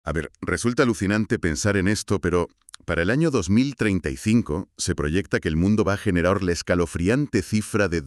A ver, resulta alucinante pensar en esto, pero para el año 2035 se proyecta que el mundo va a generar la escalofriante cifra de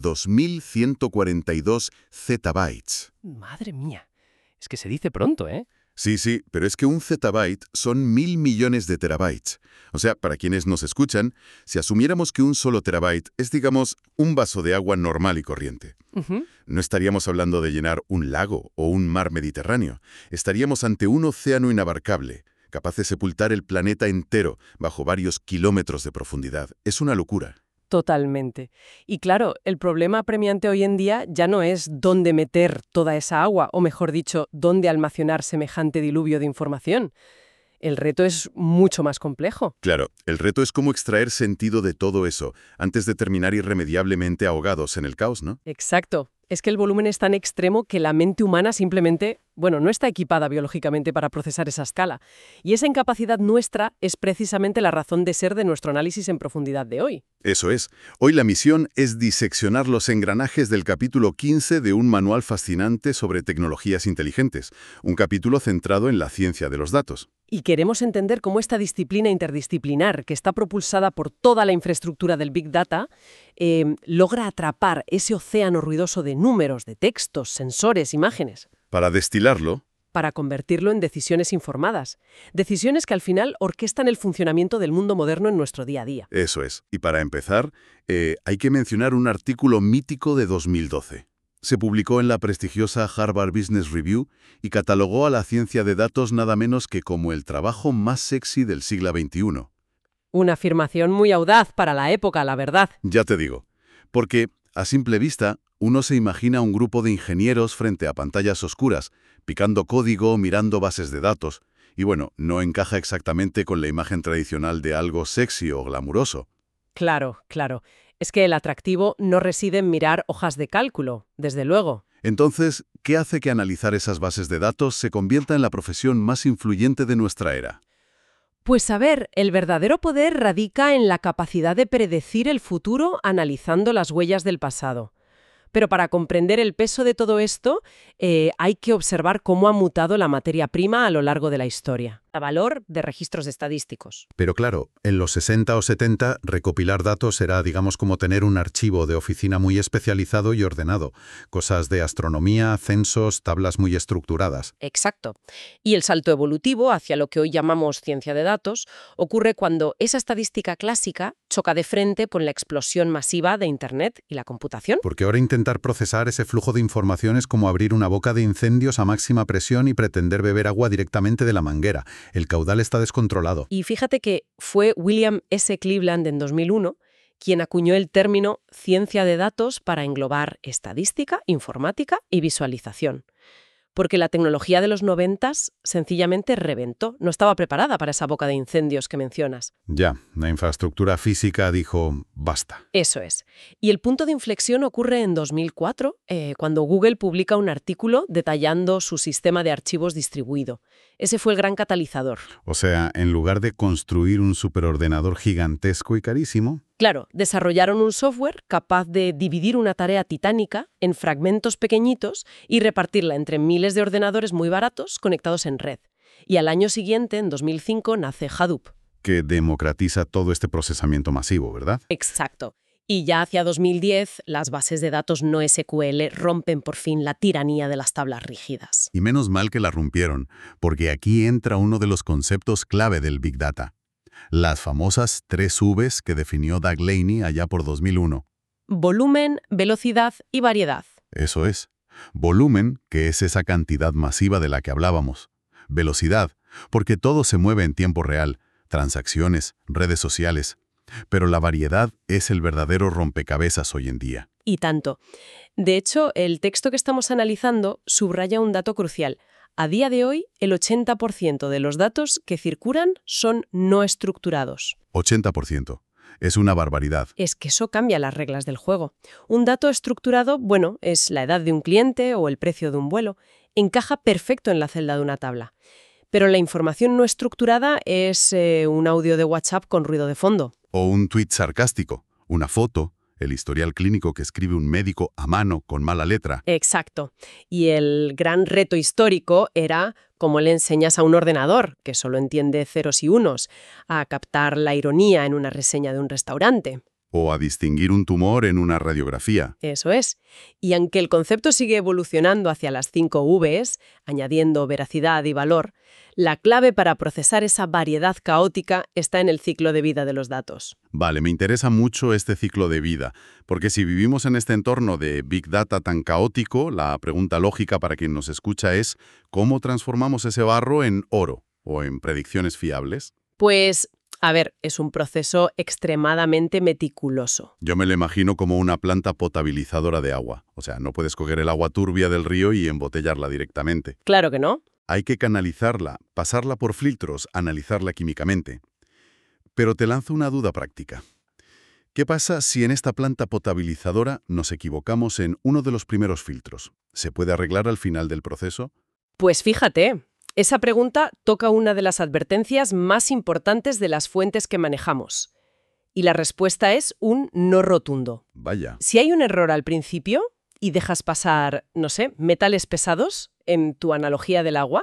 2142 zettabytes. Madre mía, es que se dice pronto, ¿eh? Sí, pero es que un zettabyte son 1.000 millones de terabytes. O sea, para quienes nos escuchan, si asumiéramos que un solo terabyte es, digamos, un vaso de agua normal y corriente, Ujú. no estaríamos hablando de llenar un lago o un mar Mediterráneo. Estaríamos ante un océano inabarcable, capaz de sepultar el planeta entero bajo varios kilómetros de profundidad. Es una locura. Totalmente. Y claro, el problema apremiante hoy en día ya no es dónde meter toda esa agua, o mejor dicho, dónde almacenar semejante diluvio de información. El reto es mucho más complejo. Claro, el reto es cómo extraer sentido de todo eso antes de terminar irremediablemente ahogados en el caos, ¿no? Exacto. Es que el volumen es tan extremo que la mente humana simplemente, no está equipada biológicamente para procesar esa escala. Y esa incapacidad nuestra es precisamente la razón de ser de nuestro análisis en profundidad de hoy. Eso es. Hoy la misión es diseccionar los engranajes del capítulo 15 de un manual fascinante sobre tecnologías inteligentes, un capítulo centrado en la ciencia de los datos. Y queremos entender cómo esta disciplina interdisciplinar, que está propulsada por toda la infraestructura del Big Data, logra atrapar ese océano ruidoso de números, de textos, sensores, imágenes, Para destilarlo, para convertirlo en decisiones informadas. Decisiones que al final orquestan el funcionamiento del mundo moderno en nuestro día a día. eso es. Y para empezar, hay que mencionar un artículo mítico de 2012. Se publicó en la prestigiosa Harvard Business Review y catalogó a la ciencia de datos nada menos que como el trabajo más sexy del siglo XXI. Una afirmación muy audaz para la época, la verdad. Ya te digo, porque a simple vista uno se imagina un grupo de ingenieros frente a pantallas oscuras, picando código, mirando bases de datos, y bueno, no encaja exactamente con la imagen tradicional de algo sexy o glamuroso. Claro, claro. Es que el atractivo no reside en mirar hojas de cálculo, desde luego. Entonces, ¿qué hace que analizar esas bases de datos se convierta en la profesión más influyente de nuestra era? Pues a ver, el verdadero poder radica en la capacidad de predecir el futuro analizando las huellas del pasado. Pero para comprender el peso de todo esto, hay que observar cómo ha mutado la materia prima a lo largo de la historia. A valor de registros estadísticos. Pero claro, en los 60 o 70, recopilar datos era, digamos, como tener un archivo de oficina muy especializado y ordenado. Cosas de astronomía, censos, tablas muy estructuradas. Exacto. Y el salto evolutivo hacia lo que hoy llamamos ciencia de datos ocurre cuando esa estadística clásica choca de frente con la explosión masiva de Internet y la computación. Porque ahora intentar procesar ese flujo de información es como abrir una boca de incendios a máxima presión y pretender beber agua directamente de la manguera. El caudal está descontrolado. Y fíjate que fue William S. Cleveland en 2001 quien acuñó el término ciencia de datos para englobar estadística, informática y visualización. Porque la tecnología de los 90 sencillamente reventó, no estaba preparada para esa boca de incendios que mencionas. Ya, la infraestructura física dijo basta. Eso es. Y el punto de inflexión ocurre en 2004, cuando Google publica un artículo detallando su sistema de archivos distribuido. Ese fue el gran catalizador. O sea, en lugar de construir un superordenador gigantesco y carísimo, Claro, desarrollaron un software capaz de dividir una tarea titánica en fragmentos pequeñitos y repartirla entre miles de ordenadores muy baratos conectados en red. Y al año siguiente, en 2005, nace Hadoop. que democratiza todo este procesamiento masivo, ¿verdad? Exacto. Y ya hacia 2010, las bases de datos no SQL rompen por fin la tiranía de las tablas rígidas. Y menos mal que la rompieron, porque aquí entra uno de los conceptos clave del Big Data. Las famosas 3 Vs que definió Doug Laney allá por 2001. Volumen, velocidad y variedad. Eso es. Volumen, que es esa cantidad masiva de la que hablábamos. Velocidad, porque todo se mueve en tiempo real, transacciones, redes sociales. Pero la variedad es el verdadero rompecabezas hoy en día. Y tanto. De hecho, el texto que estamos analizando subraya un dato crucial. A día de hoy, el 80% de los datos que circulan son no estructurados. 80%. Es una barbaridad. Es que eso cambia las reglas del juego. Un dato estructurado, es la edad de un cliente o el precio de un vuelo. Encaja perfecto en la celda de una tabla. Pero la información no estructurada es un audio de WhatsApp con ruido de fondo. O un tuit sarcástico, una foto, el historial clínico que escribe un médico a mano con mala letra. Exacto. Y el gran reto histórico era cómo le enseñas a un ordenador, que solo entiende ceros y unos, a captar la ironía en una reseña de un restaurante. O a distinguir un tumor en una radiografía. Eso es. Y aunque el concepto sigue evolucionando hacia las 5 Vs, añadiendo veracidad y valor, la clave para procesar esa variedad caótica está en el ciclo de vida de los datos. Vale, me interesa mucho este ciclo de vida, porque si vivimos en este entorno de Big Data tan caótico, la pregunta lógica para quien nos escucha es ¿cómo transformamos ese barro en oro o en predicciones fiables? Pues, a ver, es un proceso extremadamente meticuloso. Yo me lo imagino como una planta potabilizadora de agua. O sea, no puedes coger el agua turbia del río y embotellarla directamente. Claro que no. Hay que canalizarla, pasarla por filtros, analizarla químicamente. Pero te lanzo una duda práctica. ¿Qué pasa si en esta planta potabilizadora nos equivocamos en uno de los primeros filtros? ¿Se puede arreglar al final del proceso? Pues fíjate, esa pregunta toca una de las advertencias más importantes de las fuentes que manejamos. Y la respuesta es un no rotundo. Vaya. Si hay un error al principio y dejas pasar, no sé, metales pesados en tu analogía del agua,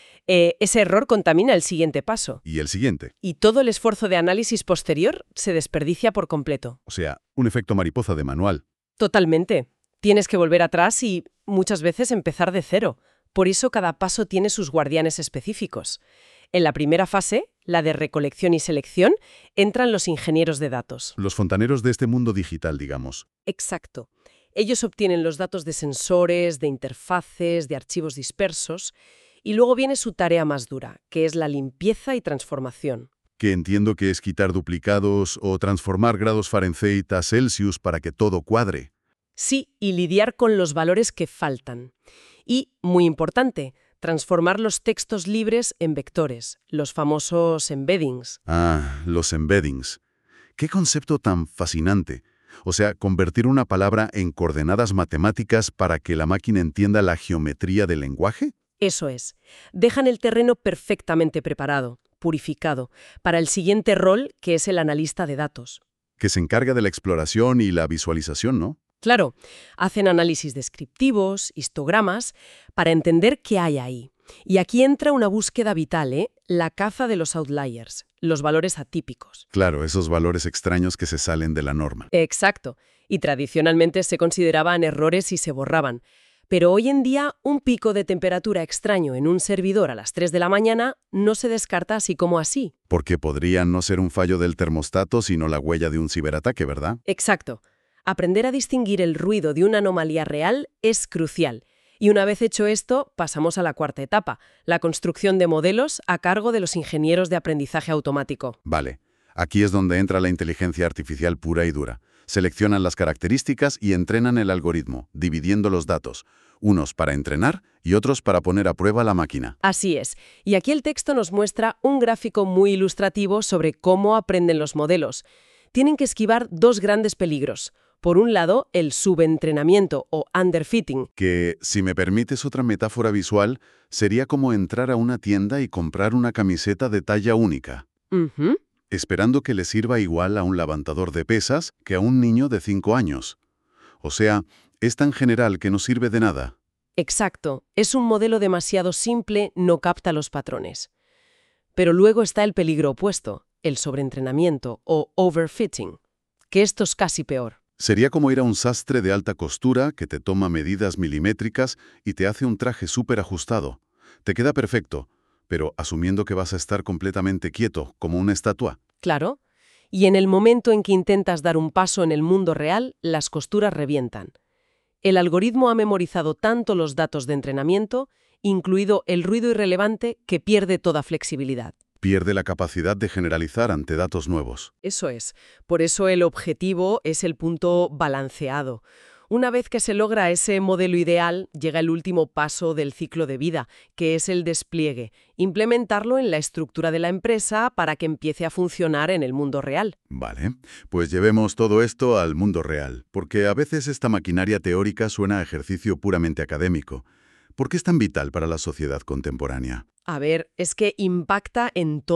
ese error contamina el siguiente paso. ¿Y el siguiente? Y todo el esfuerzo de análisis posterior se desperdicia por completo. O sea, un efecto mariposa de manual. Totalmente. Tienes que volver atrás y muchas veces empezar de cero. Por eso cada paso tiene sus guardianes específicos. En la primera fase, la de recolección y selección, entran los ingenieros de datos. Los fontaneros de este mundo digital, digamos. Exacto. Ellos obtienen los datos de sensores, de interfaces, de archivos dispersos, y luego viene su tarea más dura, que es la limpieza y transformación. Que entiendo que es quitar duplicados o transformar grados Fahrenheit a Celsius para que todo cuadre. Sí, y lidiar con los valores que faltan. Y, muy importante, transformar los textos libres en vectores, los famosos embeddings. Ah, los embeddings. ¡Qué concepto tan fascinante! O sea, convertir una palabra en coordenadas matemáticas para que la máquina entienda la geometría del lenguaje. Eso es. Dejan el terreno perfectamente preparado, purificado, para el siguiente rol, que es el analista de datos. Que se encarga de la exploración y la visualización, ¿no? Claro, hacen análisis descriptivos, histogramas, para entender qué hay ahí. Y aquí entra una búsqueda vital, la caza de los outliers, los valores atípicos. Claro, esos valores extraños que se salen de la norma. Exacto. Y tradicionalmente se consideraban errores y se borraban. Pero hoy en día, un pico de temperatura extraño en un servidor a las 3 de la mañana no se descarta así como así. Porque podría no ser un fallo del termostato, sino la huella de un ciberataque, ¿verdad? Exacto. Aprender a distinguir el ruido de una anomalía real es crucial. Y una vez hecho esto, pasamos a la cuarta etapa, la construcción de modelos a cargo de los ingenieros de aprendizaje automático. Vale. Aquí es donde entra la inteligencia artificial pura y dura. Seleccionan las características y entrenan el algoritmo, dividiendo los datos, unos para entrenar y otros para poner a prueba la máquina. Así es. Y aquí el texto nos muestra un gráfico muy ilustrativo sobre cómo aprenden los modelos. Tienen que esquivar dos grandes peligros. Por un lado, el subentrenamiento o underfitting. Que, si me permites otra metáfora visual, sería como entrar a una tienda y comprar una camiseta de talla única. Ujú. Esperando que le sirva igual a un levantador de pesas que a un niño de 5 años. O sea, es tan general que no sirve de nada. Exacto. Es un modelo demasiado simple, no capta los patrones. Pero luego está el peligro opuesto, el sobreentrenamiento o overfitting, que esto es casi peor. Sería como ir a un sastre de alta costura que te toma medidas milimétricas y te hace un traje súper ajustado. Te queda perfecto, pero asumiendo que vas a estar completamente quieto, como una estatua. Claro. Y en el momento en que intentas dar un paso en el mundo real, las costuras revientan. El algoritmo ha memorizado tanto los datos de entrenamiento, incluido el ruido irrelevante, que pierde toda flexibilidad. Pierde la capacidad de generalizar ante datos nuevos. Eso es. Por eso el objetivo es el punto balanceado. Una vez que se logra ese modelo ideal, llega el último paso del ciclo de vida, que es el despliegue, implementarlo en la estructura de la empresa para que empiece a funcionar en el mundo real. Vale, pues llevemos todo esto al mundo real, porque a veces esta maquinaria teórica suena a ejercicio puramente académico. ¿Por qué es tan vital para la sociedad contemporánea? A ver, es que impacta en todo.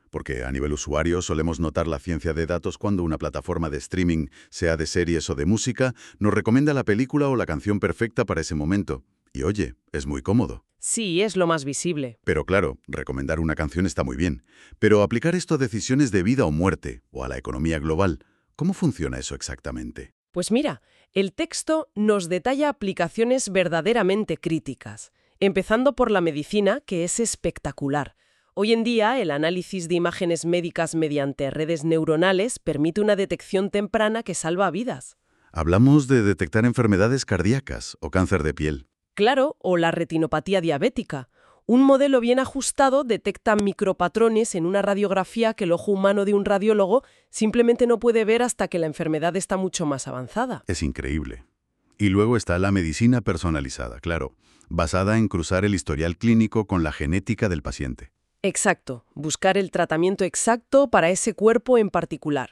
porque a nivel usuario solemos notar la ciencia de datos cuando una plataforma de streaming, sea de series o de música, nos recomienda la película o la canción perfecta para ese momento. Y oye, es muy cómodo. Sí, es lo más visible. Pero claro, recomendar una canción está muy bien. Pero aplicar esto a decisiones de vida o muerte, o a la economía global, ¿cómo funciona eso exactamente? Pues mira, el texto nos detalla aplicaciones verdaderamente críticas, empezando por la medicina, que es espectacular. Hoy en día, el análisis de imágenes médicas mediante redes neuronales permite una detección temprana que salva vidas. Hablamos de detectar enfermedades cardíacas o cáncer de piel. Claro, o la retinopatía diabética. Un modelo bien ajustado detecta micropatrones en una radiografía que el ojo humano de un radiólogo simplemente no puede ver hasta que la enfermedad está mucho más avanzada. Es increíble. Y luego está la medicina personalizada, claro, basada en cruzar el historial clínico con la genética del paciente. Exacto, buscar el tratamiento exacto para ese cuerpo en particular.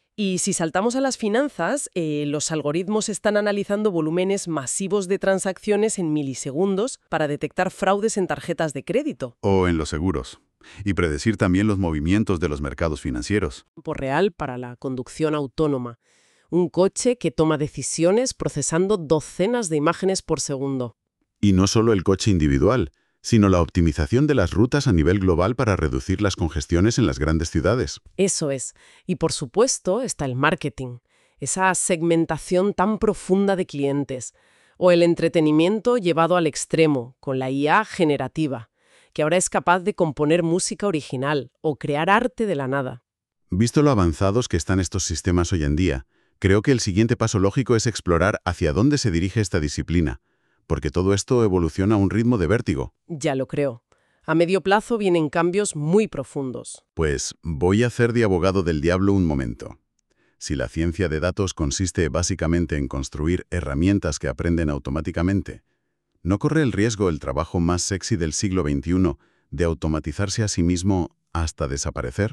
Y si saltamos a las finanzas, los algoritmos están analizando volúmenes masivos de transacciones en milisegundos para detectar fraudes en tarjetas de crédito. O en los seguros. Y predecir también los movimientos de los mercados financieros. Tiempo real para la conducción autónoma. Un coche que toma decisiones procesando docenas de imágenes por segundo. Y no solo el coche individual, sino la optimización de las rutas a nivel global para reducir las congestiones en las grandes ciudades. Eso es. Y por supuesto está el marketing, esa segmentación tan profunda de clientes. O el entretenimiento llevado al extremo, con la IA generativa, que ahora es capaz de componer música original o crear arte de la nada. Visto lo avanzados que están estos sistemas hoy en día, creo que el siguiente paso lógico es explorar hacia dónde se dirige esta disciplina, porque todo esto evoluciona a un ritmo de vértigo. Ya lo creo. A medio plazo vienen cambios muy profundos. Pues voy a hacer de abogado del diablo un momento. Si la ciencia de datos consiste básicamente en construir herramientas que aprenden automáticamente, ¿no corre el riesgo el trabajo más sexy del siglo XXI de automatizarse a sí mismo hasta desaparecer?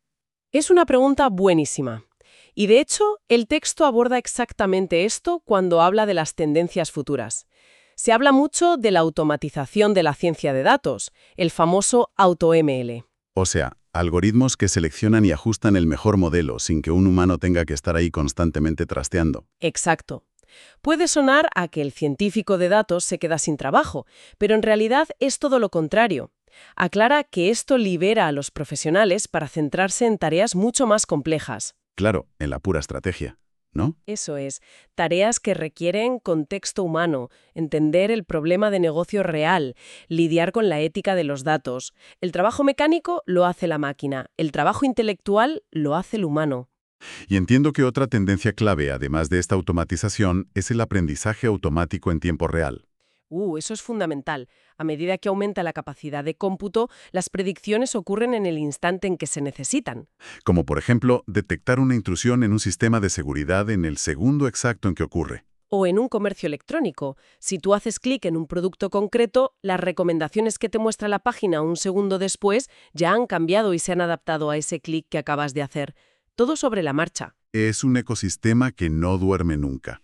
Es una pregunta buenísima. Y de hecho, el texto aborda exactamente esto cuando habla de las tendencias futuras. Se habla mucho de la automatización de la ciencia de datos, el famoso AutoML. O sea, algoritmos que seleccionan y ajustan el mejor modelo sin que un humano tenga que estar ahí constantemente trasteando. Exacto. Puede sonar a que el científico de datos se queda sin trabajo, pero en realidad es todo lo contrario. Aclara que esto libera a los profesionales para centrarse en tareas mucho más complejas. Claro, en la pura estrategia, ¿no? Eso es, tareas que requieren contexto humano, entender el problema de negocio real, lidiar con la ética de los datos. El trabajo mecánico lo hace la máquina, el trabajo intelectual lo hace el humano. Y entiendo que otra tendencia clave, además de esta automatización, es el aprendizaje automático en tiempo real. Eso es fundamental. A medida que aumenta la capacidad de cómputo, las predicciones ocurren en el instante en que se necesitan. Como por ejemplo, detectar una intrusión en un sistema de seguridad en el segundo exacto en que ocurre. O en un comercio electrónico. Si tú haces clic en un producto concreto, las recomendaciones que te muestra la página un segundo después ya han cambiado y se han adaptado a ese clic que acabas de hacer. Todo sobre la marcha. Es un ecosistema que no duerme nunca.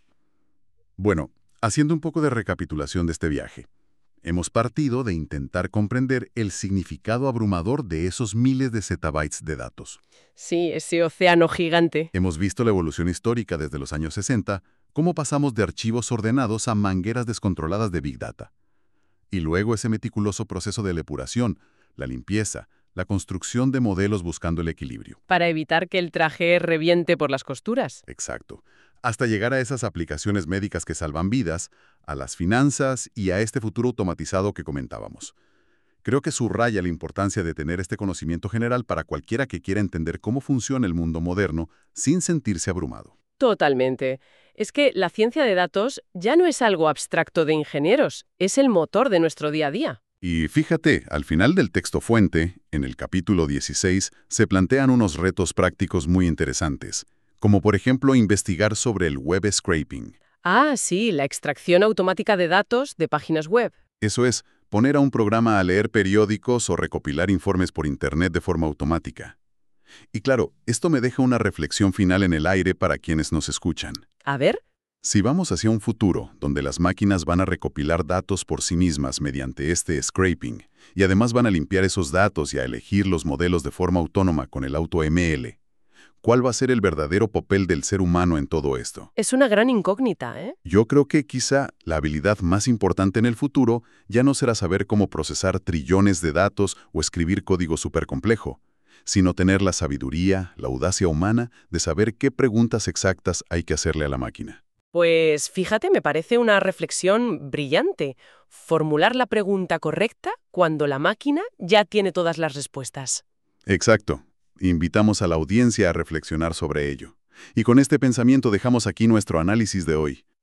Bueno, haciendo un poco de recapitulación de este viaje, hemos partido de intentar comprender el significado abrumador de esos miles de zettabytes de datos. Sí, ese océano gigante. Hemos visto la evolución histórica desde los años 60, cómo pasamos de archivos ordenados a mangueras descontroladas de Big Data. Y luego ese meticuloso proceso de depuración, la limpieza, la construcción de modelos buscando el equilibrio. Para evitar que el traje reviente por las costuras. Exacto. Hasta llegar a esas aplicaciones médicas que salvan vidas, a las finanzas y a este futuro automatizado que comentábamos. Creo que subraya la importancia de tener este conocimiento general para cualquiera que quiera entender cómo funciona el mundo moderno sin sentirse abrumado. Totalmente. Es que la ciencia de datos ya no es algo abstracto de ingenieros, es el motor de nuestro día a día. Y fíjate, al final del texto fuente, en el capítulo 16, se plantean unos retos prácticos muy interesantes, como por ejemplo investigar sobre el web scraping. Ah, sí, la extracción automática de datos de páginas web. Eso es, poner a un programa a leer periódicos o recopilar informes por Internet de forma automática. Y claro, esto me deja una reflexión final en el aire para quienes nos escuchan. A ver. Si vamos hacia un futuro donde las máquinas van a recopilar datos por sí mismas mediante este scraping, y además van a limpiar esos datos y a elegir los modelos de forma autónoma con el AutoML, ¿cuál va a ser el verdadero papel del ser humano en todo esto? Es una gran incógnita, ¿eh? Yo creo que quizá la habilidad más importante en el futuro ya no será saber cómo procesar trillones de datos o escribir código supercomplejo, sino tener la sabiduría, la audacia humana de saber qué preguntas exactas hay que hacerle a la máquina. Pues fíjate, me parece una reflexión brillante. Formular la pregunta correcta cuando la máquina ya tiene todas las respuestas. Exacto. Invitamos a la audiencia a reflexionar sobre ello. Y con este pensamiento dejamos aquí nuestro análisis de hoy.